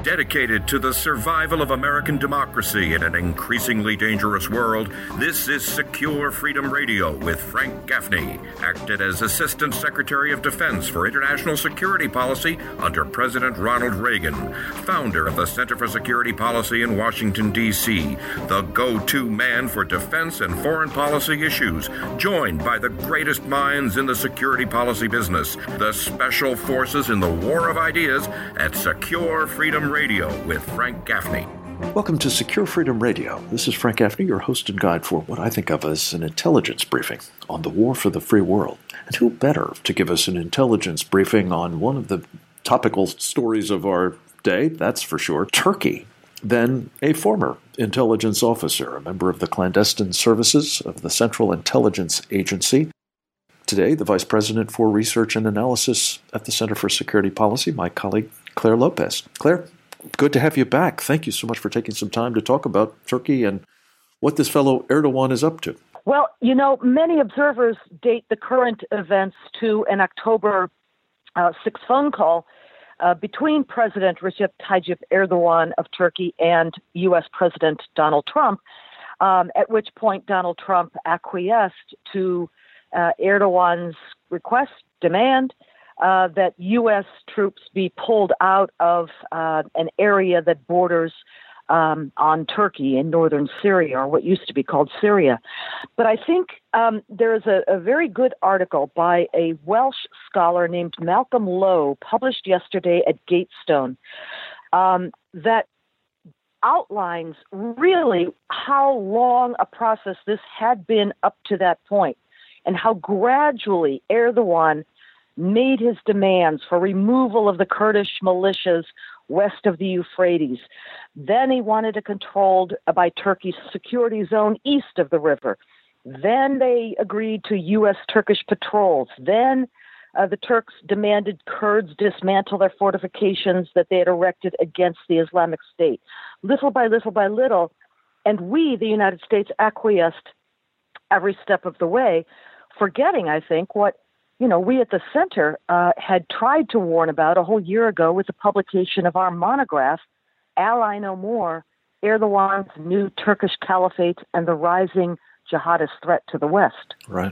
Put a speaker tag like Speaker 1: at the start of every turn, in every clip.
Speaker 1: Dedicated to the survival of American democracy in an increasingly dangerous world, this is Secure Freedom Radio with Frank Gaffney, acted as Assistant Secretary of Defense for International Security Policy under President Ronald Reagan, founder of the Center for Security Policy in Washington, D.C., the go-to man for defense and foreign policy issues, joined by the greatest minds in the security policy business, the special forces in the war of ideas at Secure Freedom Radio with Frank Gaffney.
Speaker 2: Welcome to Secure Freedom Radio. This is Frank Gaffney, your host and guide for what I think of as an intelligence briefing on the war for the free world. And who better to give us an intelligence briefing on one of the topical stories of our day, that's for sure, Turkey, than a former intelligence officer, a member of the clandestine services of the Central Intelligence Agency. Today, the Vice President for Research and Analysis at the Center for Security Policy, my colleague Claire Lopez. Claire, good to have you back. Thank you so much for taking some time to talk about Turkey and what this fellow Erdogan is up to.
Speaker 3: Well, you know, many observers date the current events to an October 6 phone call between President Recep Tayyip Erdogan of Turkey and U.S. President Donald Trump, at which point Donald Trump acquiesced to Erdogan's demand that U.S. troops be pulled out of an area that borders on Turkey in northern Syria, or what used to be called Syria. But I think there is a very good article by a Welsh scholar named Malcolm Lowe, published yesterday at Gatestone, that outlines really how long a process this had been up to that point, and how gradually Erdogan made his demands for removal of the Kurdish militias west of the Euphrates. Then he wanted it controlled by Turkey's security zone east of the river. Then they agreed to U.S.-Turkish patrols. Then the Turks demanded Kurds dismantle their fortifications that they had erected against the Islamic State. Little by little by little, and we, the United States, acquiesced every step of the way, forgetting, I think, what we at the center had tried to warn about a whole year ago with the publication of our monograph, Ally No More, Erdogan's New Turkish Caliphate and the Rising Jihadist Threat to the West.
Speaker 2: Right.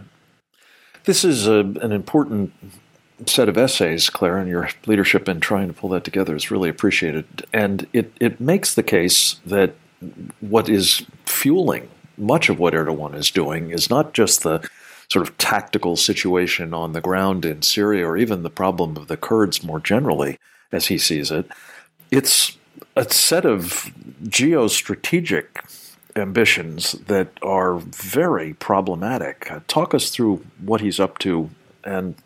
Speaker 2: This is an important set of essays, Claire, and your leadership in trying to pull that together is really appreciated. And it makes the case that what is fueling much of what Erdogan is doing is not just the sort of tactical situation on the ground in Syria, or even the problem of the Kurds more generally, as he sees it. It's a set of geostrategic ambitions that are very problematic. Talk us through what he's up to and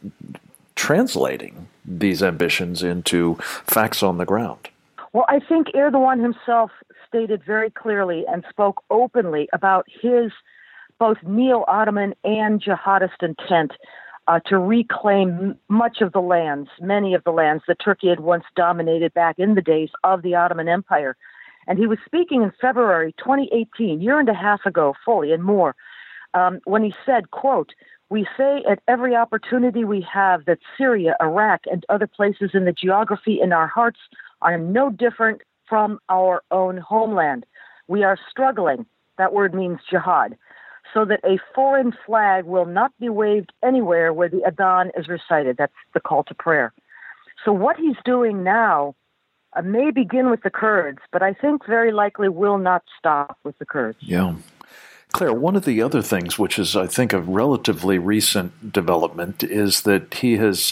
Speaker 2: translating these ambitions into facts on the ground.
Speaker 3: Well, I think Erdogan himself stated very clearly and spoke openly about his both neo-Ottoman and jihadist intent to reclaim much of the lands, many of the lands that Turkey had once dominated back in the days of the Ottoman Empire. And he was speaking in February 2018, year and a half ago, fully and more, when he said, quote, "We say at every opportunity we have that Syria, Iraq, and other places in the geography in our hearts are no different from our own homeland. We are struggling," that word means jihad, "so that a foreign flag will not be waved anywhere where the Adhan is recited." That's the call to prayer. So what he's doing now may begin with the Kurds, but I think very likely will not stop with the Kurds.
Speaker 2: Yeah. Claire, one of the other things, which is, I think, a relatively recent development, is that he has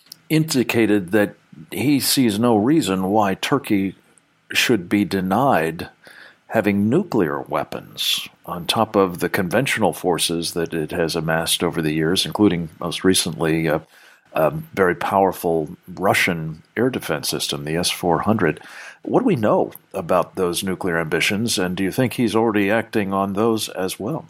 Speaker 2: indicated that he sees no reason why Turkey should be denied having nuclear weapons on top of the conventional forces that it has amassed over the years, including most recently a very powerful Russian air defense system, the S-400. What do we know about those nuclear ambitions, and do you think he's already acting on those as well?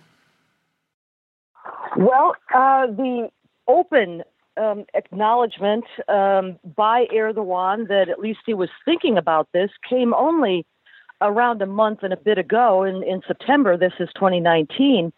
Speaker 3: Well, the open acknowledgement by Erdogan that at least he was thinking about this came only around a month and a bit ago in September, this is 2019,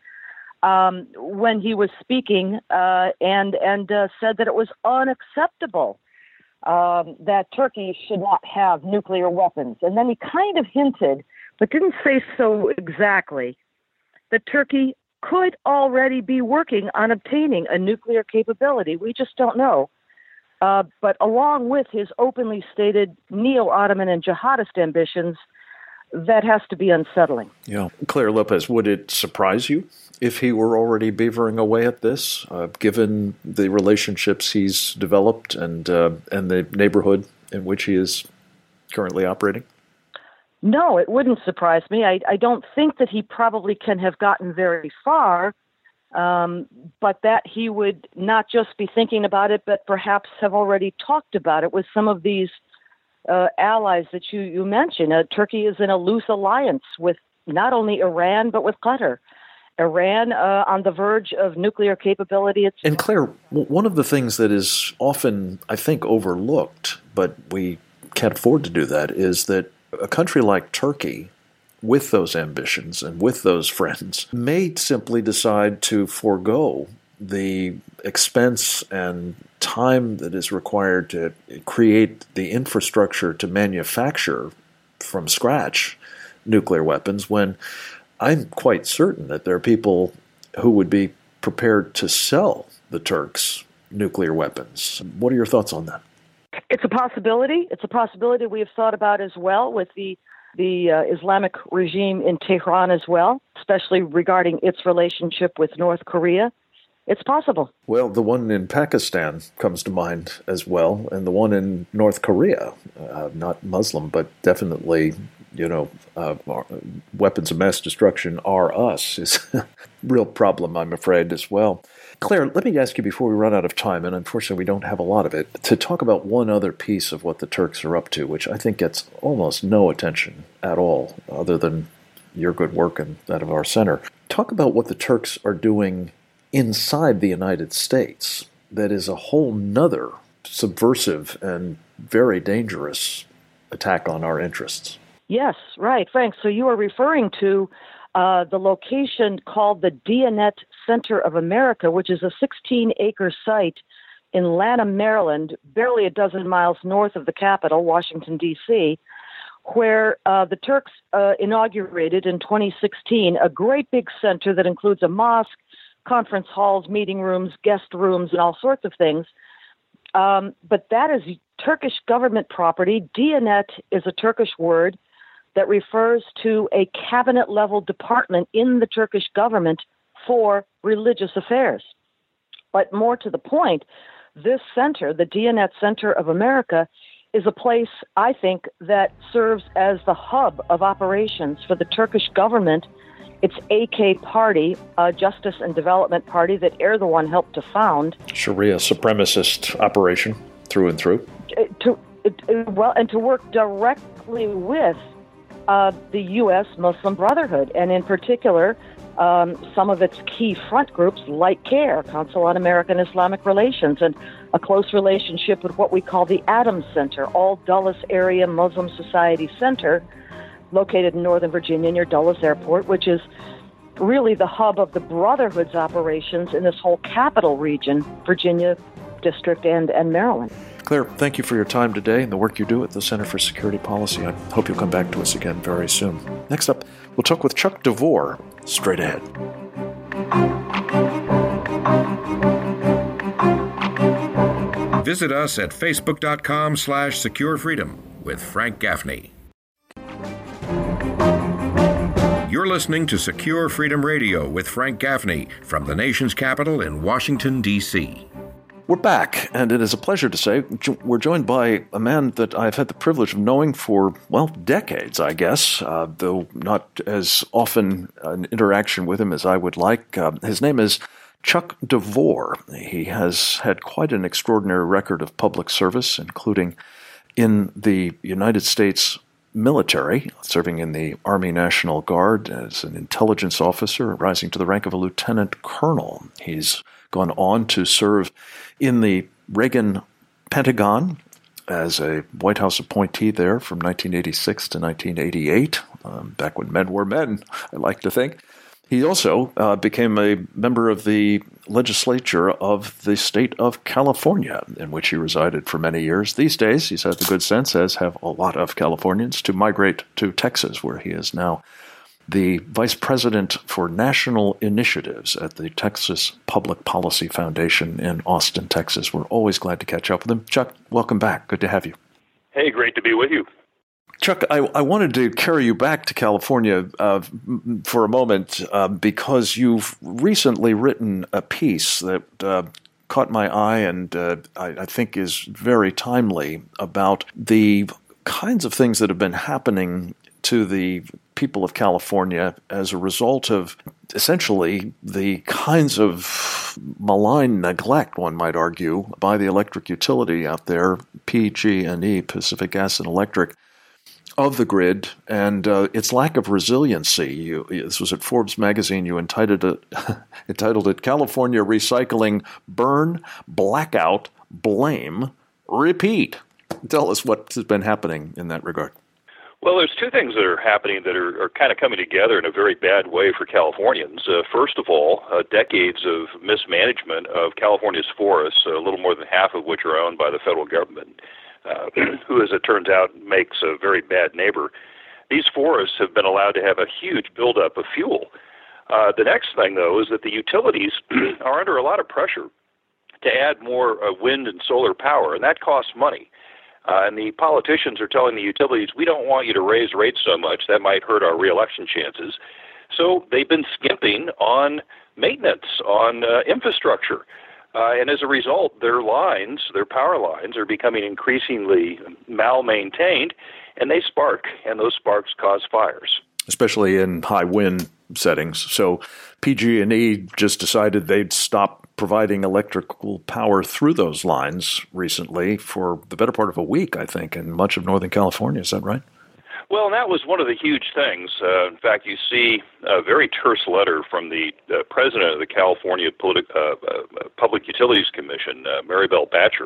Speaker 3: when he was speaking and said that it was unacceptable that Turkey should not have nuclear weapons. And then he kind of hinted, but didn't say so exactly, that Turkey could already be working on obtaining a nuclear capability. We just don't know. But along with his openly stated neo-Ottoman and jihadist ambitions, that has to be unsettling.
Speaker 2: Yeah. Claire Lopez, would it surprise you if he were already beavering away at this, given the relationships he's developed and the neighborhood in which he is currently operating?
Speaker 3: No, it wouldn't surprise me. I don't think that he probably can have gotten very far, but that he would not just be thinking about it, but perhaps have already talked about it with some of these allies that you mentioned. Turkey is in a loose alliance with not only Iran, but with Qatar. Iran on the verge of nuclear capability itself.
Speaker 2: And Claire, one of the things that is often, I think, overlooked, but we can't afford to do that, is that a country like Turkey, with those ambitions and with those friends, may simply decide to forego the expense and time that is required to create the infrastructure to manufacture from scratch nuclear weapons, when I'm quite certain that there are people who would be prepared to sell the Turks nuclear weapons. What are your thoughts on that?
Speaker 3: It's a possibility. It's a possibility we have thought about as well with the Islamic regime in Tehran as well, especially regarding its relationship with North Korea. It's possible.
Speaker 2: Well, the one in Pakistan comes to mind as well, and the one in North Korea, not Muslim, but definitely, weapons of mass destruction are us, is a real problem, I'm afraid, as well. Claire, let me ask you before we run out of time, and unfortunately we don't have a lot of it, to talk about one other piece of what the Turks are up to, which I think gets almost no attention at all, other than your good work and that of our center. Talk about what the Turks are doing inside the United States that is a whole nother subversive and very dangerous attack on our interests.
Speaker 3: Yes, right, Frank. So you are referring to the location called the Diyanet Center of America, which is a 16-acre site in Lanham, Maryland, barely a dozen miles north of the capital, Washington, D.C., where the Turks inaugurated in 2016 a great big center that includes a mosque, conference halls, meeting rooms, guest rooms, and all sorts of things. But that is Turkish government property. Diyanet is a Turkish word that refers to a cabinet-level department in the Turkish government for religious affairs. But more to the point, this center, the Diyanet Center of America, is a place, I think, that serves as the hub of operations for the Turkish government. It's AK Party, Justice and Development Party that Erdogan helped to found.
Speaker 2: Sharia supremacist operation through and through.
Speaker 3: And to work directly with the U.S. Muslim Brotherhood, and in particular, some of its key front groups like CARE, Council on American Islamic Relations, and a close relationship with what we call the Adams Center, All Dulles Area Muslim Society Center, located in Northern Virginia near Dulles Airport, which is really the hub of the Brotherhood's operations in this whole capital region, Virginia District and Maryland.
Speaker 2: Claire, thank you for your time today and the work you do at the Center for Security Policy. I hope you'll come back to us again very soon. Next up, we'll talk with Chuck DeVore, straight ahead.
Speaker 1: Visit us at facebook.com/securefreedom with Frank Gaffney. You're listening to Secure Freedom Radio with Frank Gaffney from the nation's capital in Washington, D.C.
Speaker 2: We're back, and it is a pleasure to say we're joined by a man that I've had the privilege of knowing for, decades, I guess, though not as often an interaction with him as I would like. His name is Chuck DeVore. He has had quite an extraordinary record of public service, including in the United States military, serving in the Army National Guard as an intelligence officer, rising to the rank of a lieutenant colonel. He's gone on to serve in the Reagan Pentagon as a White House appointee there from 1986 to 1988, back when men were men, I like to think. He also became a member of the legislature of the state of California, in which he resided for many years. These days, he's had the good sense, as have a lot of Californians, to migrate to Texas, where he is now the Vice President for National Initiatives at the Texas Public Policy Foundation in Austin, Texas. We're always glad to catch up with him. Chuck, welcome back. Good to have you.
Speaker 4: Hey, great to be with you.
Speaker 2: Chuck, I wanted to carry you back to California for a moment because you've recently written a piece that caught my eye and I think is very timely about the kinds of things that have been happening to the people of California as a result of essentially the kinds of malign neglect, one might argue, by the electric utility out there, PG&E, Pacific Gas and Electric, of the grid and its lack of resiliency. This was at Forbes magazine. You entitled it "California Recycling: Burn, Blackout, Blame, Repeat." Tell us what has been happening in that regard.
Speaker 4: Well, there's two things that are happening that are kind of coming together in a very bad way for Californians. First of all, decades of mismanagement of California's forests, a little more than half of which are owned by the federal government. Who, as it turns out, makes a very bad neighbor. These forests have been allowed to have a huge buildup of fuel. The next thing, though, is that the utilities are under a lot of pressure to add more wind and solar power, and that costs money. And the politicians are telling the utilities, we don't want you to raise rates so much. That might hurt our reelection chances. So they've been skimping on maintenance, on infrastructure. And as a result, their power lines, are becoming increasingly mal-maintained, and they spark, and those sparks cause fires.
Speaker 2: Especially in high wind settings. So PG&E just decided they'd stop providing electrical power through those lines recently for the better part of a week, I think, in much of Northern California. Is that right?
Speaker 4: Well, and that was one of the huge things. In fact, you see a very terse letter from the president of the California Public Utilities Commission, Maribel Batcher.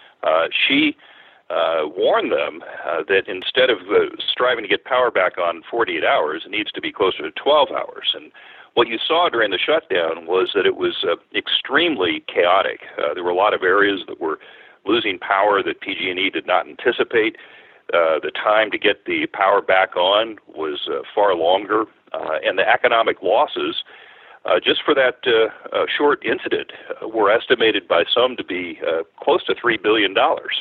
Speaker 4: She warned them that instead of striving to get power back on 48 hours, it needs to be closer to 12 hours. And what you saw during the shutdown was that it was extremely chaotic. There were a lot of areas that were losing power that PG&E did not anticipate. The time to get the power back on was far longer, and the economic losses just for that short incident were estimated by some to be close to $3 billion.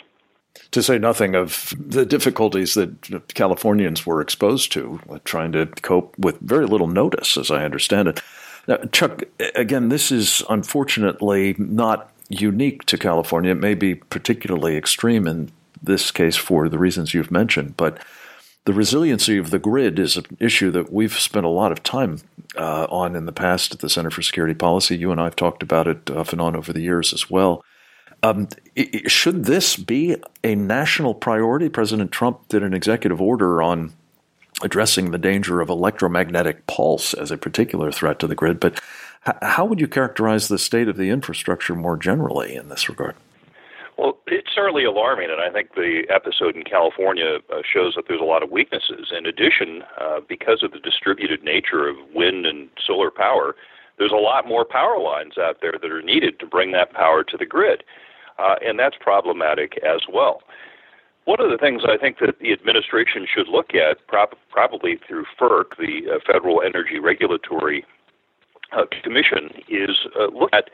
Speaker 2: To say nothing of the difficulties that Californians were exposed to, trying to cope with very little notice, as I understand it. Now, Chuck, again, this is unfortunately not unique to California. It may be particularly extreme in this case for the reasons you've mentioned, but the resiliency of the grid is an issue that we've spent a lot of time on in the past at the Center for Security Policy. You and I have talked about it off and on over the years as well. Should this be a national priority? President Trump did an executive order on addressing the danger of electromagnetic pulse as a particular threat to the grid, but how would you characterize the state of the infrastructure more generally in this regard?
Speaker 4: Well, it's certainly alarming, and I think the episode in California shows that there's a lot of weaknesses. In addition, because of the distributed nature of wind and solar power, there's a lot more power lines out there that are needed to bring that power to the grid, and that's problematic as well. One of the things I think that the administration should look at, probably through FERC, the Federal Energy Regulatory Commission, is look at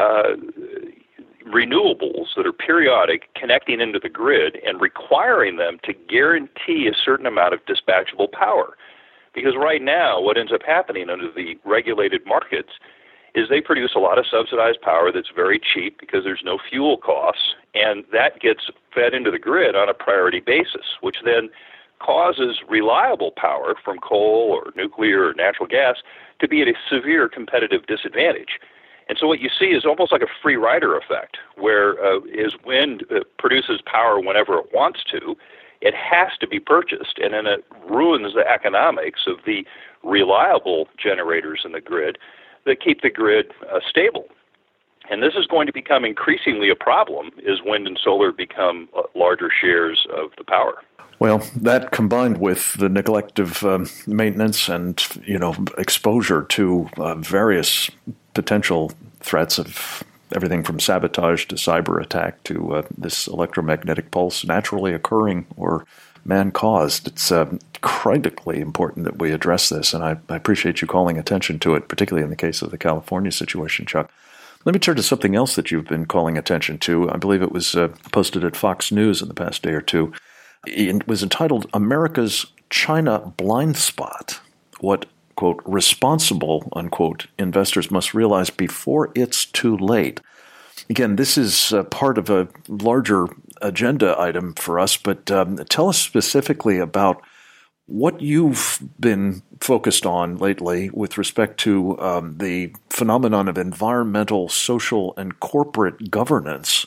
Speaker 4: renewables that are periodic connecting into the grid and requiring them to guarantee a certain amount of dispatchable power. Because right now, what ends up happening under the regulated markets is they produce a lot of subsidized power that's very cheap because there's no fuel costs, and that gets fed into the grid on a priority basis, which then causes reliable power from coal or nuclear or natural gas to be at a severe competitive disadvantage. And so what you see is almost like a free rider effect, where as wind produces power whenever it wants to, it has to be purchased, and then it ruins the economics of the reliable generators in the grid that keep the grid stable. And this is going to become increasingly a problem as wind and solar become larger shares of the power.
Speaker 2: Well, that combined with the neglect of maintenance and, exposure to various potential threats of everything from sabotage to cyber attack to this electromagnetic pulse naturally occurring or man-caused, it's critically important that we address this, and I appreciate you calling attention to it, particularly in the case of the California situation, Chuck. Let me turn to something else that you've been calling attention to. I believe it was posted at Fox News in the past day or two. It was entitled, America's China Blind Spot, what, quote, responsible, unquote, investors must realize before it's too late. Again, this is part of a larger agenda item for us, but tell us specifically about what you've been focused on lately with respect to the phenomenon of environmental, social, and corporate governance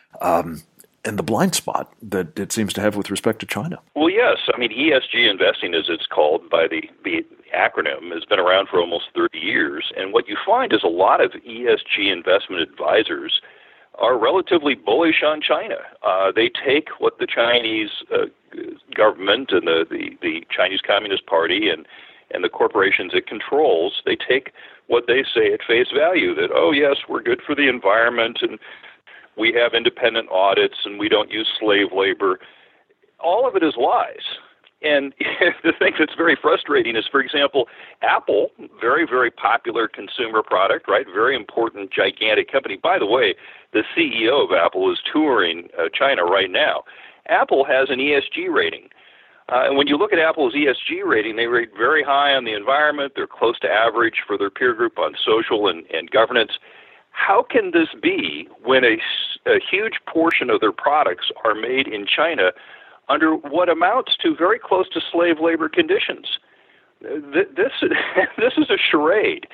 Speaker 2: and the blind spot that it seems to have with respect to China.
Speaker 4: Well, yes. I mean, ESG investing, as it's called by the acronym, has been around for almost 30 years. And what you find is a lot of ESG investment advisors are relatively bullish on China. They take what the Chinese government and the Chinese Communist Party and the corporations it controls, they take what they say at face value, that, oh, yes, we're good for the environment and we have independent audits and we don't use slave labor. All of it is lies. And the thing that's very frustrating is, for example, Apple, very, very popular consumer product, right? Very important, gigantic company. By the way, the CEO of Apple is touring China right now. Apple has an ESG rating. And when you look at Apple's ESG rating, they rate very high on the environment. They're close to average for their peer group on social and governance. How can this be when a huge portion of their products are made in China under what amounts to very close to slave labor conditions? This is a charade.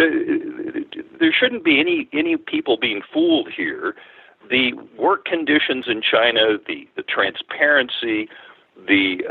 Speaker 4: There shouldn't be any people being fooled here. The work conditions in China, the transparency, the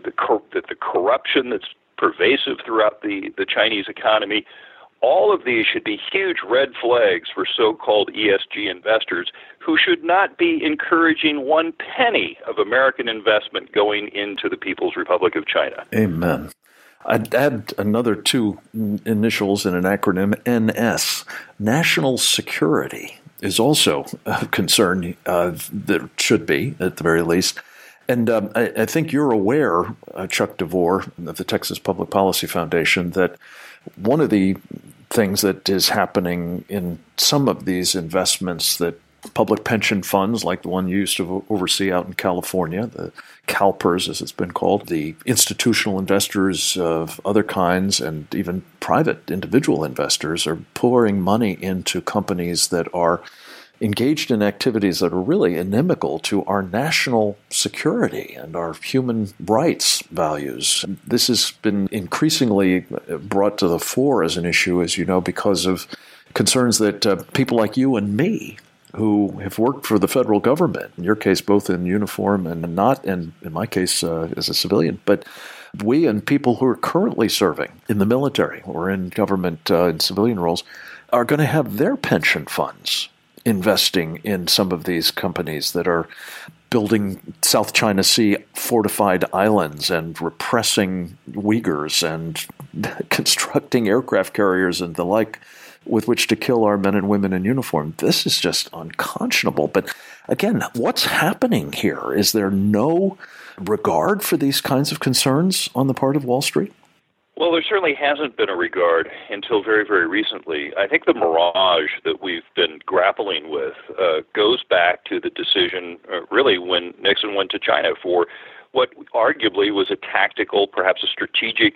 Speaker 4: corruption that's pervasive throughout the Chinese economy, all of these should be huge red flags for so-called ESG investors who should not be encouraging one penny of American investment going into the People's Republic of China.
Speaker 2: Amen. I'd add another two initials in an acronym, NS. National security is also a concern that should be, at the very least. And I think you're aware, Chuck DeVore of the Texas Public Policy Foundation, that one of the things that is happening in some of these investments that public pension funds, like the one you used to oversee out in California, the CalPERS as it's been called, the institutional investors of other kinds and even private individual investors are pouring money into companies that are engaged in activities that are really inimical to our national security and our human rights values. This has been increasingly brought to the fore as an issue, as you know, because of concerns that people like you and me, who have worked for the federal government, in your case both in uniform and not, and in my case as a civilian, but we and people who are currently serving in the military or in government in civilian roles are going to have their pension funds investing in some of these companies that are building South China Sea fortified islands and repressing Uyghurs and constructing aircraft carriers and the like with which to kill our men and women in uniform. This is just unconscionable. But again, what's happening here? Is there no regard for these kinds of concerns on the part of Wall Street?
Speaker 4: Well, there certainly hasn't been a regard until very, very recently. I think the mirage that we've been grappling with goes back to the decision, really, when Nixon went to China for what arguably was a tactical, perhaps a strategic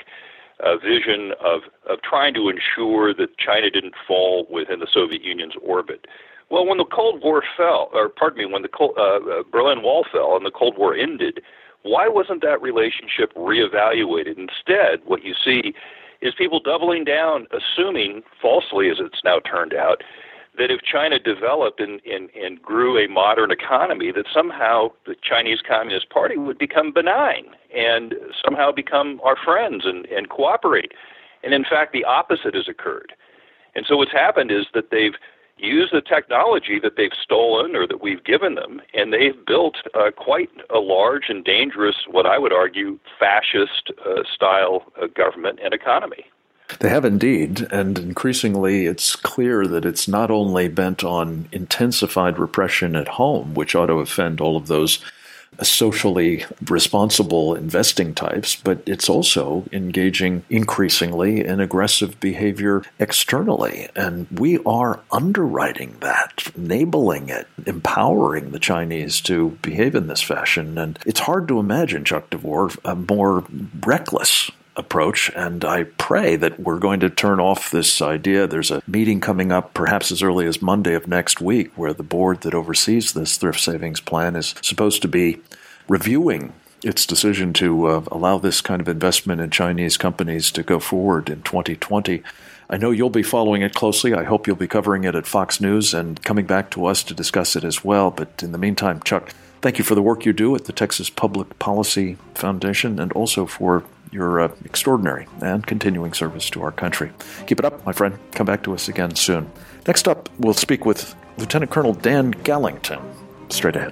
Speaker 4: vision of trying to ensure that China didn't fall within the Soviet Union's orbit. Well, when the Cold War fell, when the Berlin Wall fell and the Cold War ended, why wasn't that relationship reevaluated? Instead, what you see is people doubling down, assuming, falsely as it's now turned out, that if China developed and grew a modern economy, that somehow the Chinese Communist Party would become benign and somehow become our friends and cooperate. And in fact, the opposite has occurred. And so what's happened is that they've use the technology that they've stolen or that we've given them, and they've built quite a large and dangerous, what I would argue, fascist-style government and economy.
Speaker 2: They have indeed, and increasingly it's clear that it's not only bent on intensified repression at home, which ought to offend all of those socially responsible investing types, but it's also engaging increasingly in aggressive behavior externally. And we are underwriting that, enabling it, empowering the Chinese to behave in this fashion. And it's hard to imagine, Chuck DeVore, a more reckless approach, and I pray that we're going to turn off this idea. There's a meeting coming up perhaps as early as Monday of next week where the board that oversees this thrift savings plan is supposed to be reviewing its decision to allow this kind of investment in Chinese companies to go forward in 2020. I know you'll be following it closely. I hope you'll be covering it at Fox News and coming back to us to discuss it as well. But in the meantime, Chuck, thank you for the work you do at the Texas Public Policy Foundation and also for your extraordinary and continuing service to our country. Keep it up, my friend. Come back to us again soon. Next up, we'll speak with Lieutenant Colonel Dan Gallington. Straight ahead.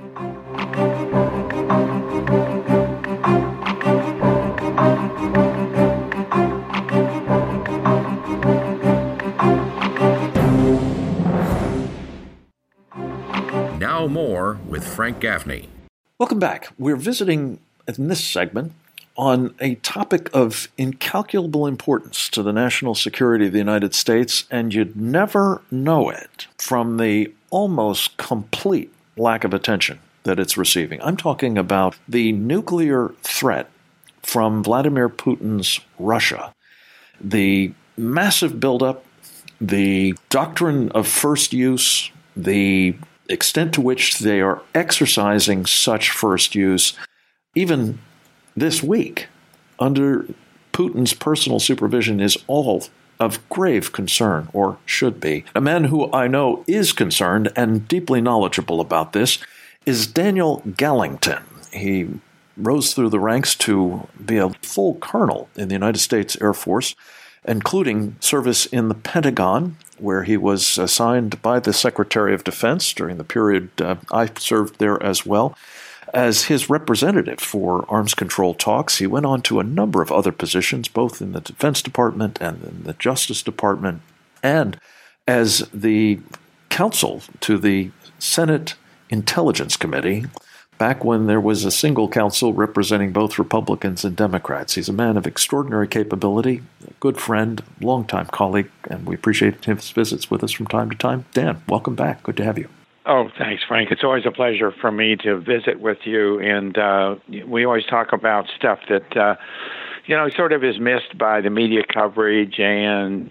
Speaker 1: Now more with Frank Gaffney.
Speaker 2: Welcome back. We're visiting in this segment on a topic of incalculable importance to the national security of the United States, and you'd never know it from the almost complete lack of attention that it's receiving. I'm talking about the nuclear threat from Vladimir Putin's Russia, the massive buildup, the doctrine of first use, the extent to which they are exercising such first use, even this week, under Putin's personal supervision, is all of grave concern, or should be. A man who I know is concerned and deeply knowledgeable about this is Daniel Gallington. He rose through the ranks to be a full colonel in the United States Air Force, including service in the Pentagon, where he was assigned by the Secretary of Defense during the period I served there as well. As his representative for arms control talks, he went on to a number of other positions, both in the Defense Department and in the Justice Department, and as the counsel to the Senate Intelligence Committee, back when there was a single counsel representing both Republicans and Democrats. He's a man of extraordinary capability, a good friend, longtime colleague, and we appreciate his visits with us from time to time. Dan, welcome back. Good to have you.
Speaker 5: Oh, thanks, Frank. It's always a pleasure for me to visit with you, and we always talk about stuff that, sort of is missed by the media coverage and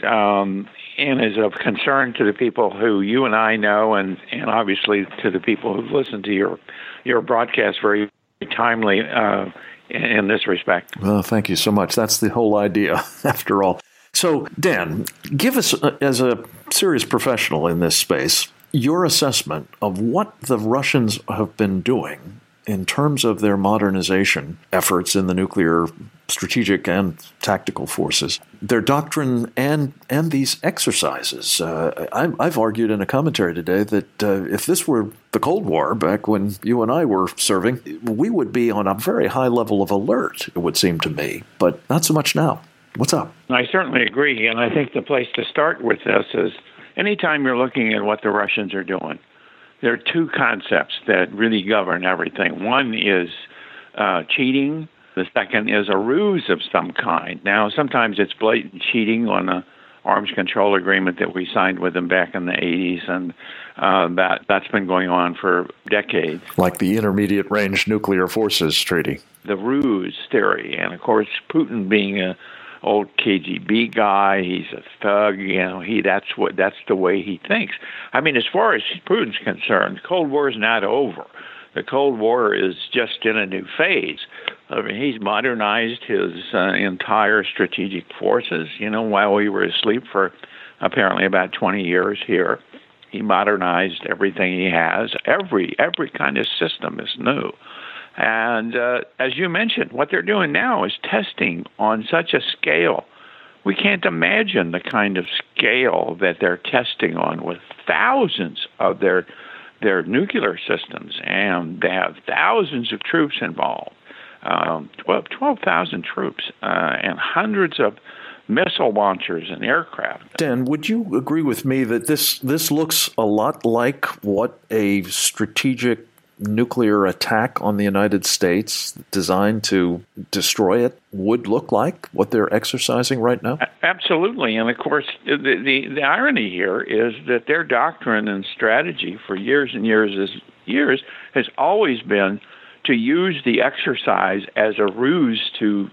Speaker 5: is of concern to the people who you and I know, and obviously to the people who've listened to your broadcast very timely in this respect.
Speaker 2: Well, thank you so much. That's the whole idea, after all. So, Dan, give us, as a serious professional in this space, your assessment of what the Russians have been doing in terms of their modernization efforts in the nuclear strategic and tactical forces, their doctrine and these exercises. I've argued in a commentary today that if this were the Cold War back when you and I were serving, we would be on a very high level of alert, it would seem to me, but not so much now. What's up?
Speaker 5: I certainly agree, and I think the place to start with this is anytime you're looking at what the Russians are doing, there are two concepts that really govern everything. One is cheating. The second is a ruse of some kind. Now, sometimes it's blatant cheating on an arms control agreement that we signed with them back in the 80s, and that's been going on for decades.
Speaker 2: Like the Intermediate Range Nuclear Forces Treaty.
Speaker 5: The ruse theory, and of course, Putin being a old KGB guy, he's a thug, that's the way he thinks. I mean, as far as Putin's concerned, the Cold War is not over. The Cold War is just in a new phase. I mean, he's modernized his entire strategic forces, while we were asleep for apparently about 20 years here. He modernized everything he has. Every kind of system is new. And as you mentioned, what they're doing now is testing on such a scale We can't imagine the kind of scale that they're testing on with thousands of their nuclear systems, and they have thousands of troops involved, 12,000 troops, and hundreds of missile launchers and aircraft.
Speaker 2: Dan, would you agree with me that this looks a lot like what a strategic nuclear attack on the United States designed to destroy it would look like, what they're exercising right now?
Speaker 5: Absolutely. And of course, the irony here is that their doctrine and strategy for years and years has always been to use the exercise as a ruse to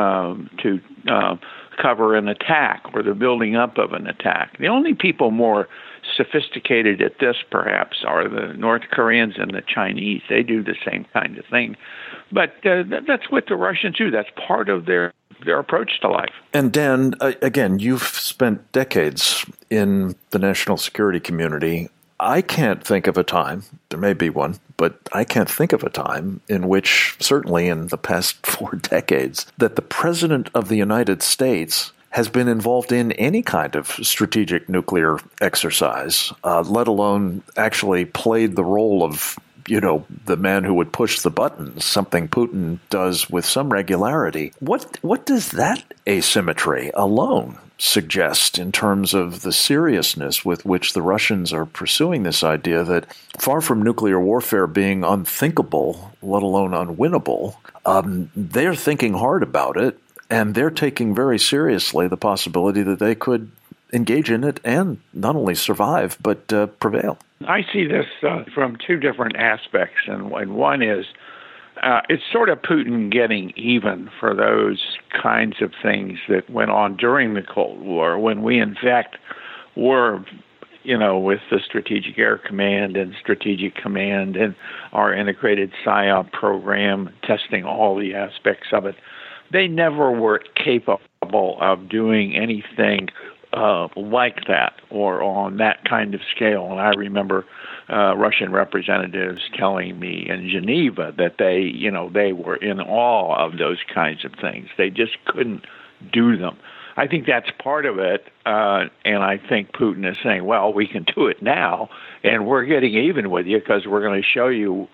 Speaker 5: cover an attack or the building up of an attack. The only people more sophisticated at this, perhaps, are the North Koreans and the Chinese. They do the same kind of thing. But that's what the Russians do. That's part of their approach to life.
Speaker 2: And Dan, again, you've spent decades in the national security community. I can't think of a time, there may be one, but I can't think of a time in which, certainly in the past 4 decades, that the President of the United States has been involved in any kind of strategic nuclear exercise, let alone actually played the role of, the man who would push the buttons, something Putin does with some regularity. What does that asymmetry alone suggest in terms of the seriousness with which the Russians are pursuing this idea that, far from nuclear warfare being unthinkable, let alone unwinnable, they're thinking hard about it, and they're taking very seriously the possibility that they could engage in it and not only survive, but prevail?
Speaker 5: I see this from 2 different aspects, and one is it's sort of Putin getting even for those kinds of things that went on during the Cold War, when we, in fact, were, with the Strategic Air Command and Strategic Command and our integrated PSYOP program, testing all the aspects of it. They never were capable of doing anything like that or on that kind of scale. And I remember Russian representatives telling me in Geneva that they were in awe of those kinds of things. They just couldn't do them. I think that's part of it, and I think Putin is saying, well, we can do it now, and we're getting even with you because we're going to show you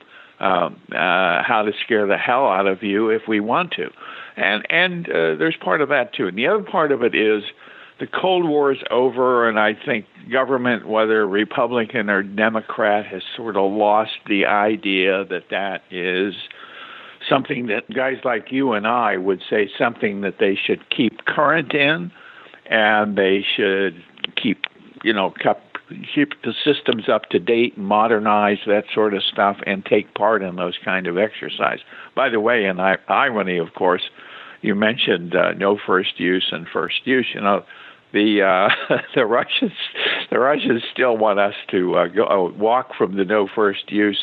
Speaker 5: how to scare the hell out of you if we want to. And there's part of that, too. And the other part of it is the Cold War is over, and I think government, whether Republican or Democrat, has sort of lost the idea that is something that guys like you and I would say something that they should keep current in, and they should keep the systems up to date and modernize that sort of stuff and take part in those kind of exercise. By the way, and irony, of course, you mentioned no first use and first use. The Russians still want us to walk from the no first use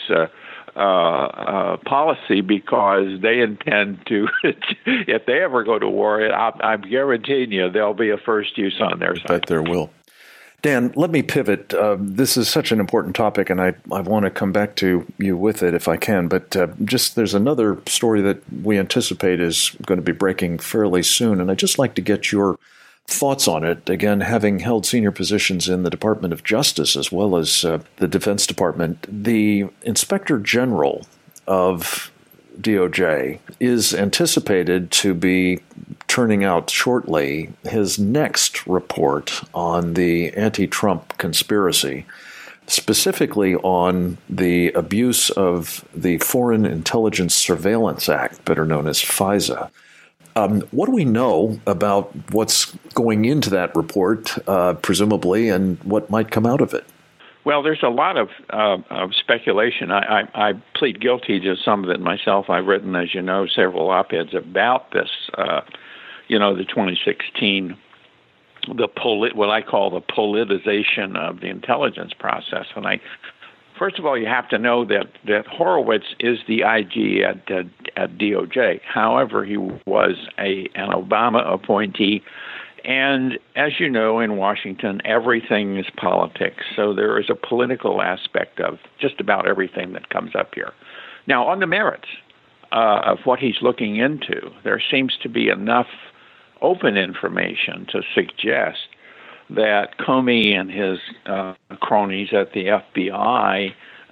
Speaker 5: policy because they intend to, if they ever go to war, I'm guaranteeing you there'll be a first use on their side.
Speaker 2: I bet there will. Dan, let me pivot. This is such an important topic, and I want to come back to you with it if I can. But there's another story that we anticipate is going to be breaking fairly soon, and I'd just like to get your thoughts on it. Again, having held senior positions in the Department of Justice as well as the Defense Department, the Inspector General of DOJ is anticipated to be turning out shortly his next report on the anti-Trump conspiracy, specifically on the abuse of the Foreign Intelligence Surveillance Act, better known as FISA. What do we know about what's going into that report, presumably, and what might come out of it?
Speaker 5: Well, there's a lot of speculation. I plead guilty to some of it myself. I've written, as you know, several op-eds about this, the 2016, what I call the politicization of the intelligence process. And first of all, you have to know that Horowitz is the IG at DOJ. However, he was an Obama appointee. And as you know, in Washington, everything is politics. So there is a political aspect of just about everything that comes up here. Now, on the merits of what he's looking into, there seems to be enough open information to suggest that Comey and his cronies at the FBI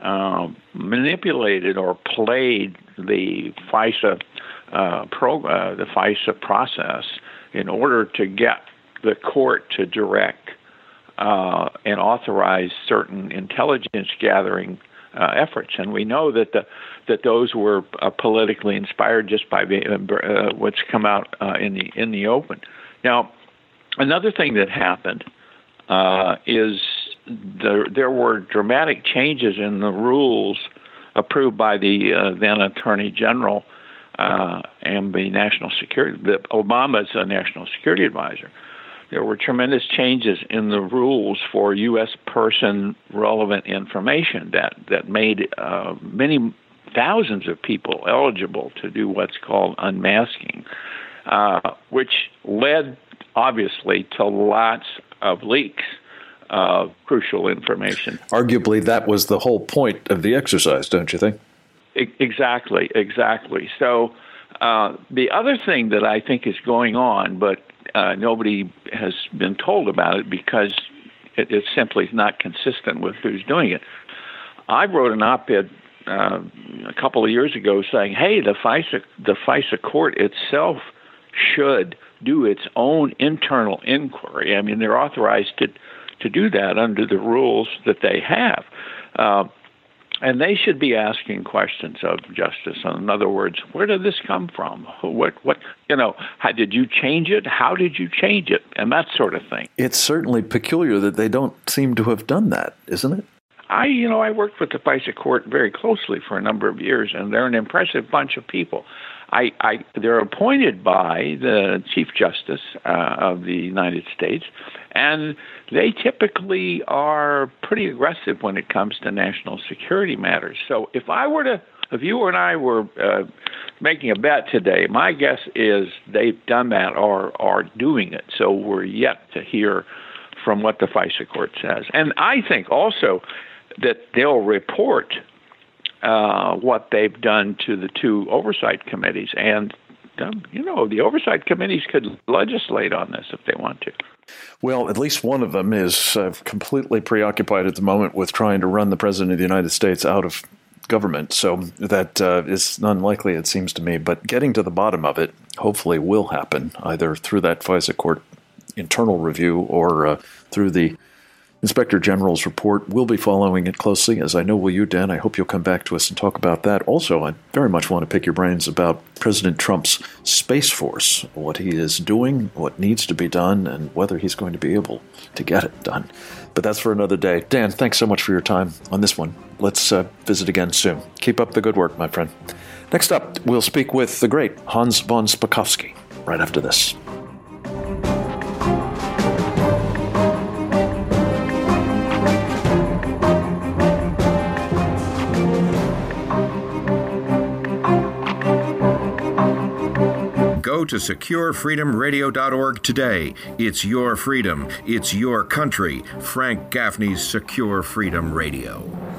Speaker 5: manipulated or played the FISA the FISA process in order to get the court to direct and authorize certain intelligence gathering efforts, and we know that those were politically inspired just by what's come out in the open. Now, another thing that happened is there were dramatic changes in the rules approved by the then Attorney General and the Obama's national security advisor. There were tremendous changes in the rules for U.S. person relevant information that made many thousands of people eligible to do what's called unmasking, which led, obviously, to lots of leaks of crucial information.
Speaker 2: Arguably, that was the whole point of the exercise, don't you think?
Speaker 5: Exactly. So the other thing that I think is going on, but nobody has been told about it because it simply is not consistent with who's doing it. I wrote an op-ed a couple of years ago saying, hey, the FISA court itself should do its own internal inquiry. I mean, they're authorized to do that under the rules that they have. And they should be asking questions of justice. In other words, where did this come from? How did you change it? How did you change it? And that sort of thing.
Speaker 2: It's certainly peculiar that they don't seem to have done that, isn't it?
Speaker 5: I worked with the FISA court very closely for a number of years, and they're an impressive bunch of people. They're appointed by the Chief Justice of the United States, and they typically are pretty aggressive when it comes to national security matters. So if you and I were making a bet today, my guess is they've done that or are doing it. So we're yet to hear from what the FISA court says. And I think also that they'll report what they've done to the two oversight committees. And, the oversight committees could legislate on this if they want to.
Speaker 2: Well, at least one of them is completely preoccupied at the moment with trying to run the President of the United States out of government. So that is unlikely, it seems to me. But getting to the bottom of it hopefully will happen, either through that FISA court internal review or through the Inspector General's report. We'll be following it closely, as I know will you, Dan. I hope you'll come back to us and talk about that. Also, I very much want to pick your brains about President Trump's Space Force, what he is doing, what needs to be done, and whether he's going to be able to get it done. But that's for another day. Dan, thanks so much for your time on this one. Let's visit again soon. Keep up the good work, my friend. Next up, we'll speak with the great Hans von Spakovsky right after this.
Speaker 1: Go to SecureFreedomRadio.org today. It's your freedom. It's your country. Frank Gaffney's Secure Freedom Radio.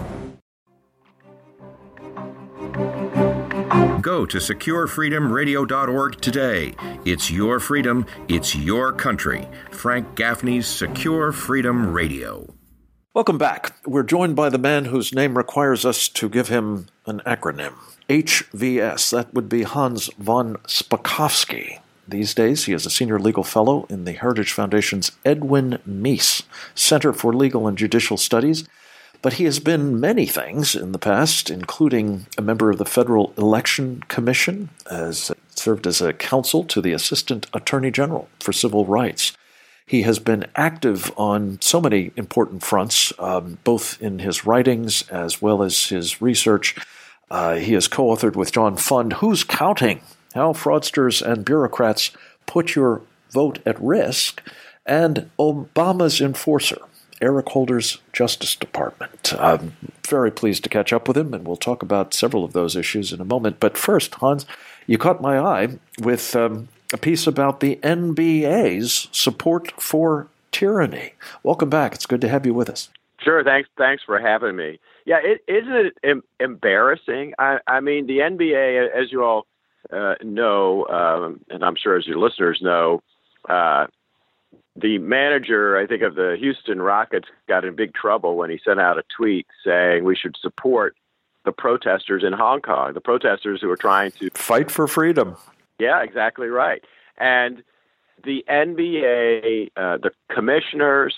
Speaker 1: Go to SecureFreedomRadio.org today. It's your freedom. It's your country. Frank Gaffney's Secure Freedom Radio.
Speaker 2: Welcome back. We're joined by the man whose name requires us to give him an acronym. HVS. That would be Hans von Spakovsky. These days, he is a senior legal fellow in the Heritage Foundation's Edwin Meese Center for Legal and Judicial Studies, but he has been many things in the past, including a member of the Federal Election Commission, has served as a counsel to the Assistant Attorney General for Civil Rights. He has been active on so many important fronts, both in his writings as well as his research. He has co-authored with John Fund, Who's Counting? How Fraudsters and Bureaucrats Put Your Vote at Risk, and Obama's Enforcer, Eric Holder's Justice Department. I'm very pleased to catch up with him, and we'll talk about several of those issues in a moment. But first, Hans, you caught my eye with a piece about the NBA's support for tyranny. Welcome back. It's good to have you with us.
Speaker 6: Sure. Thanks for having me. Yeah, isn't it embarrassing? I mean, the NBA, as you all know, and I'm sure as your listeners know, the manager, I think, of the Houston Rockets got in big trouble when he sent out a tweet saying we should support the protesters in Hong Kong, the protesters who are trying to
Speaker 2: fight for freedom.
Speaker 6: Yeah, exactly right. And the NBA, the commissioners,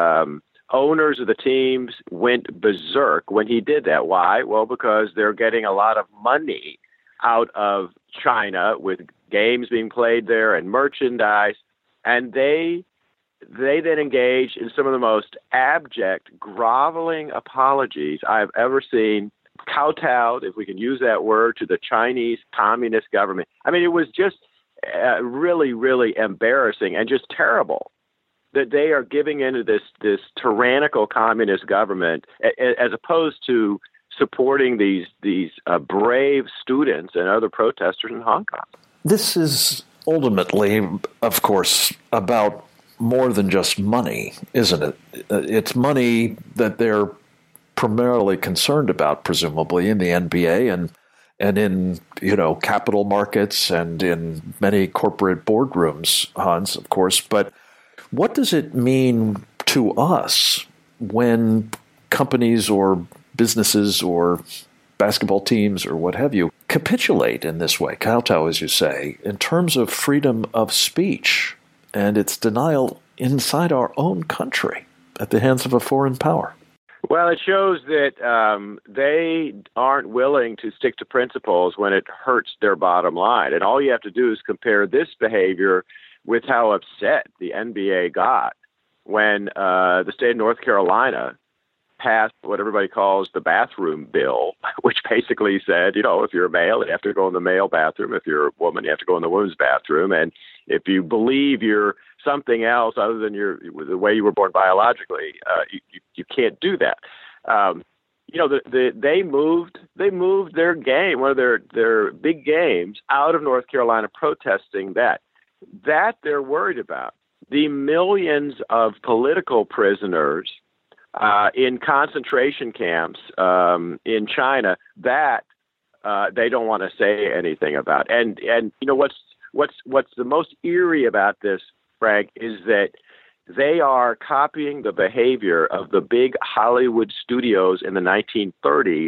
Speaker 6: owners of the teams went berserk when he did that. Why? Well, because they're getting a lot of money out of China with games being played there and merchandise, and they then engaged in some of the most abject, groveling apologies I've ever seen, kowtowed, if we can use that word, to the Chinese Communist government. I mean, it was just really, really embarrassing and just terrible that they are giving into this tyrannical communist government as opposed to supporting these brave students and other protesters in Hong Kong.
Speaker 2: This is ultimately, of course, about more than just money, isn't it? It's money that they're primarily concerned about, presumably, in the NBA and in, capital markets and in many corporate boardrooms, Hans, of course. But what does it mean to us when companies or businesses or basketball teams or what have you capitulate in this way, kowtow, as you say, in terms of freedom of speech and its denial inside our own country at the hands of a foreign power?
Speaker 6: Well, it shows that they aren't willing to stick to principles when it hurts their bottom line. And all you have to do is compare this behavior with how upset the NBA got when the state of North Carolina passed what everybody calls the bathroom bill, which basically said, if you're a male, you have to go in the male bathroom. If you're a woman, you have to go in the women's bathroom. And if you believe you're something else other than the way you were born biologically, you can't do that. They moved their game, one of their big games, out of North Carolina, protesting that they're worried about. The millions of political prisoners in concentration camps in China that they don't want to say anything about. And what's the most eerie about this, Frank, is that they are copying the behavior of the big Hollywood studios in the 1930s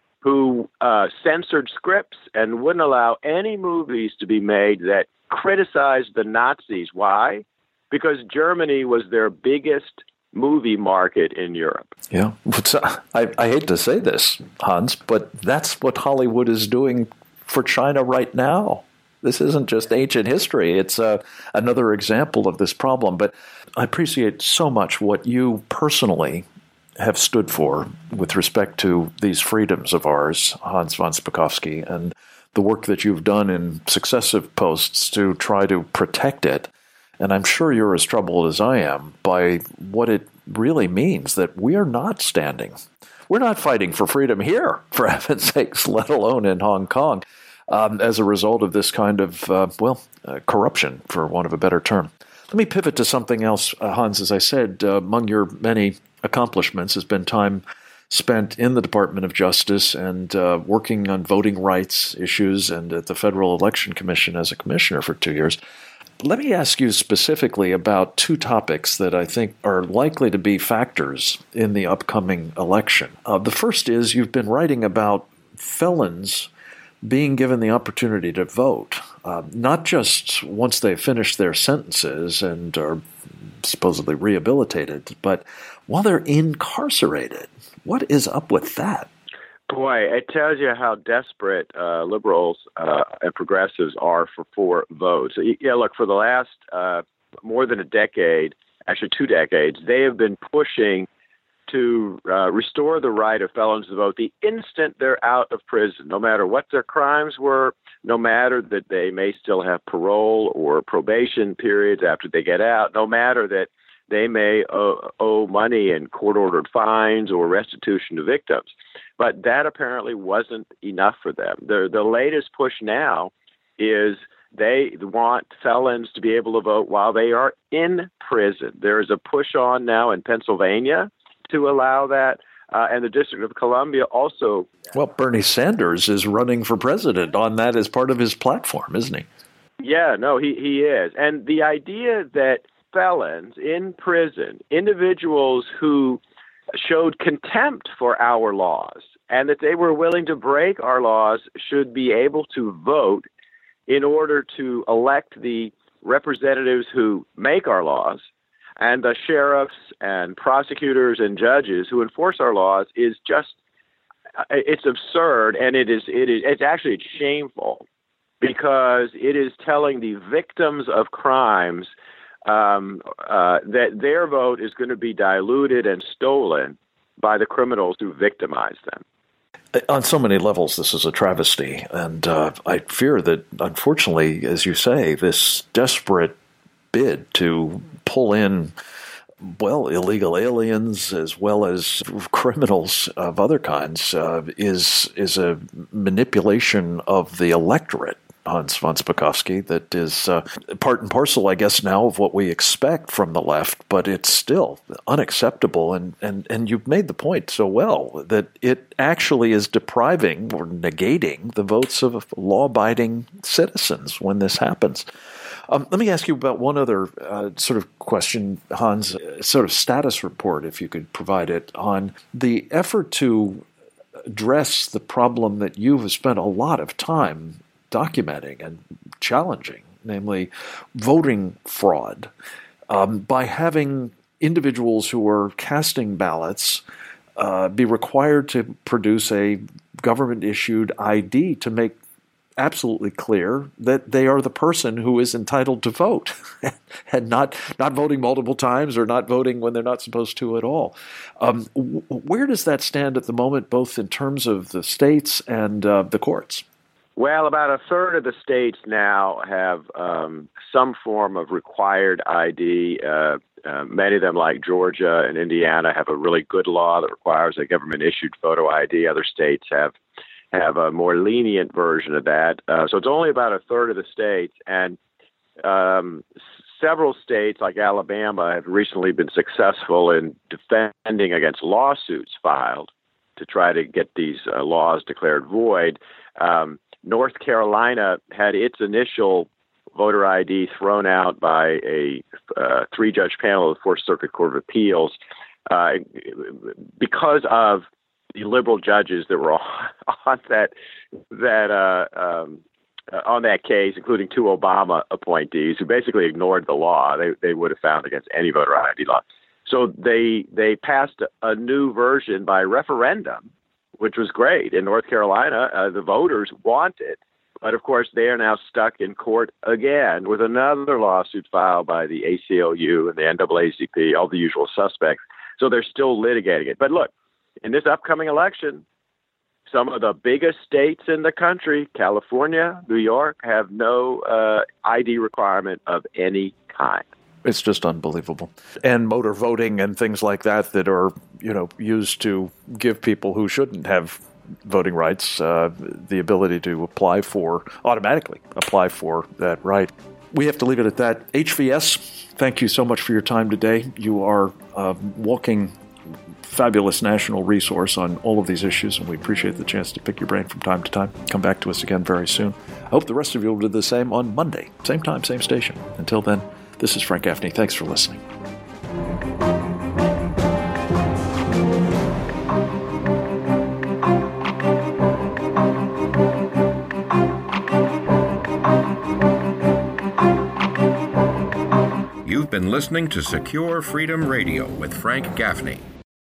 Speaker 6: who censored scripts and wouldn't allow any movies to be made that criticized the Nazis. Why? Because Germany was their biggest movie market in Europe.
Speaker 2: Yeah. I hate to say this, Hans, but that's what Hollywood is doing for China right now. This isn't just ancient history. It's another example of this problem. But I appreciate so much what you personally have stood for with respect to these freedoms of ours, Hans von Spakovsky, and the work that you've done in successive posts to try to protect it. And I'm sure you're as troubled as I am by what it really means that we are not standing. We're not fighting for freedom here, for heaven's sakes, let alone in Hong Kong, as a result of this kind of, corruption, for want of a better term. Let me pivot to something else, Hans. As I said, among your many accomplishments has been time spent in the Department of Justice and working on voting rights issues and at the Federal Election Commission as a commissioner for 2 years. Let me ask you specifically about two topics that I think are likely to be factors in the upcoming election. The first is you've been writing about felons being given the opportunity to vote, not just once they've finished their sentences and are supposedly rehabilitated, but while they're incarcerated. What is up with that?
Speaker 6: Boy, it tells you how desperate liberals and progressives are for votes. Yeah, look, for the last more than a decade, actually 2 decades, they have been pushing to restore the right of felons to vote the instant they're out of prison, no matter what their crimes were, no matter that they may still have parole or probation periods after they get out, no matter that they may owe money in court-ordered fines or restitution to victims. But that apparently wasn't enough for them. The latest push now is they want felons to be able to vote while they are in prison. There is a push on now in Pennsylvania to allow that, and the District of Columbia also.
Speaker 2: Well, Bernie Sanders is running for president on that as part of his platform, isn't he?
Speaker 6: Yeah, no, he is. And the idea that felons in prison, individuals who showed contempt for our laws and that they were willing to break our laws, should be able to vote in order to elect the representatives who make our laws, and the sheriffs and prosecutors and judges who enforce our laws, is just, it's absurd, and it's actually shameful, because it is telling the victims of crimes that their vote is going to be diluted and stolen by the criminals who victimize them.
Speaker 2: On so many levels, this is a travesty, and I fear that, unfortunately, as you say, this desperate bid to pull in, well, illegal aliens as well as criminals of other kinds is a manipulation of the electorate, Hans von Spakovsky, that is part and parcel, I guess, now of what we expect from the left, but it's still unacceptable. And you've made the point so well that it actually is depriving or negating the votes of law-abiding citizens when this happens. Let me ask you about one other sort of question, Hans, sort of status report, if you could provide it, on the effort to address the problem that you have spent a lot of time documenting and challenging, namely voting fraud, by having individuals who are casting ballots be required to produce a government-issued ID to make absolutely clear that they are the person who is entitled to vote and not voting multiple times or not voting when they're not supposed to at all. Where does that stand at the moment, both in terms of the states and the courts?
Speaker 6: Well, about a third of the states now have some form of required ID. Many of them, like Georgia and Indiana, have a really good law that requires a government-issued photo ID. Other states have a more lenient version of that. So it's only about a third of the states. And several states, like Alabama, have recently been successful in defending against lawsuits filed to try to get these laws declared void. North Carolina had its initial voter ID thrown out by a three-judge panel of the Fourth Circuit Court of Appeals because of the liberal judges that were on that case, including two Obama appointees who basically ignored the law. They would have found against any voter ID law. So they passed a new version by referendum, which was great. In North Carolina, the voters want it. But, of course, they are now stuck in court again with another lawsuit filed by the ACLU and the NAACP, all the usual suspects. So they're still litigating it. But look, in this upcoming election, some of the biggest states in the country, California, New York, have no ID requirement of any kind.
Speaker 2: It's just unbelievable. And motor voting and things like that are, used to give people who shouldn't have voting rights the ability to automatically apply for that right. We have to leave it at that. HVS, thank you so much for your time today. You are a walking, fabulous national resource on all of these issues, and we appreciate the chance to pick your brain from time to time. Come back to us again very soon. I hope the rest of you will do the same on Monday. Same time, same station. Until then, this is Frank Gaffney. Thanks for listening.
Speaker 1: You've been listening to Secure Freedom Radio with Frank Gaffney.